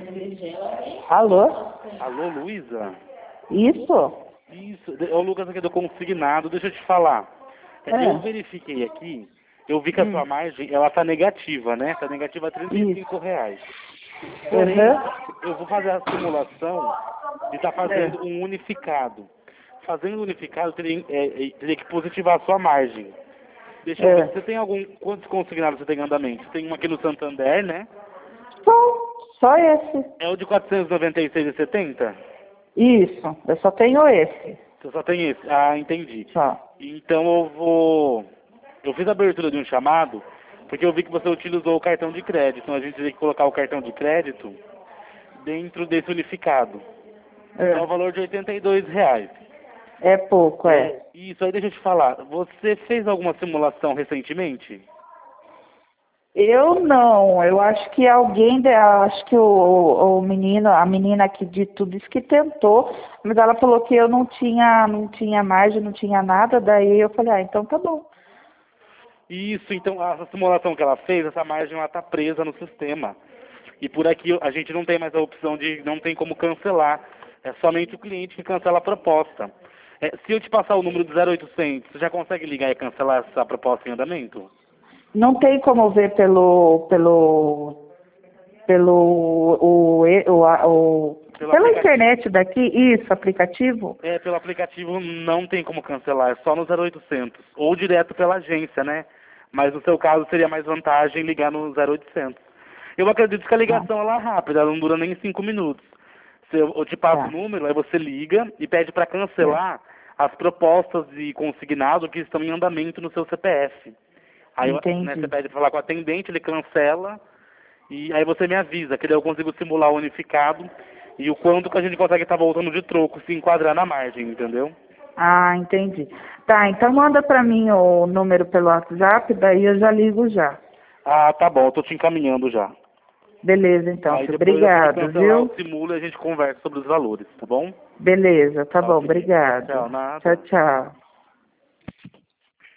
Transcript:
Alô? Alô, Luísa? Isso? Isso, é o Lucas aqui do Consignado, deixa eu te falar. Eu verifiquei aqui, eu vi que a sua margem, ela tá negativa, né? Tá negativa a R$ 35. Porém, eu vou fazer a simulação de estar fazendo um unificado. Fazendo um unificado, teria que positivar a sua margem. Deixa eu ver, você tem quantos consignados você tem em andamento? Você tem um aqui no Santander, né? Só esse. É o de 496,70? Isso, eu só tenho esse. Você só tem esse? Ah, entendi. Só. Então eu fiz a abertura de um chamado, porque eu vi que você utilizou o cartão de crédito. Então a gente teria que colocar o cartão de crédito dentro desse unificado. É o valor de R$ 82. É pouco, Isso aí, deixa eu te falar. Você fez alguma simulação recentemente? Eu não, eu acho que acho que o menino, a menina aqui de tudo isso que tentou, mas ela falou que eu não tinha margem, não tinha nada, daí eu falei, então tá bom. Isso, então essa simulação que ela fez, essa margem ela tá presa no sistema. E por aqui a gente não tem mais a opção não tem como cancelar. É somente o cliente que cancela a proposta. Se eu te passar o número do 0800, você já consegue ligar e cancelar essa proposta em andamento? Não tem como ver pela internet daqui, isso, aplicativo? Pelo aplicativo não tem como cancelar, é só no 0800. Ou direto pela agência, né? Mas no seu caso seria mais vantagem ligar no 0800. Eu acredito que a ligação ela é rápida, ela não dura nem 5 minutos. Eu te passo o número, aí você liga e pede para cancelar as propostas de consignado que estão em andamento no seu CPF. Aí você pede para falar com o atendente, ele cancela e aí você me avisa, que daí eu consigo simular o unificado e o quanto que a gente consegue estar voltando de troco, se enquadrar na margem, entendeu? Ah, entendi. Tá, então manda para mim o número pelo WhatsApp, daí eu já ligo já. Ah, tá bom, eu tô te encaminhando já. Beleza, então. Aí depois Obrigado, cancelar, viu? eu simulo e a gente conversa sobre os valores, tá bom? Beleza, tá bom, Ok. obrigado. Tchau, nada. Tchau, tchau.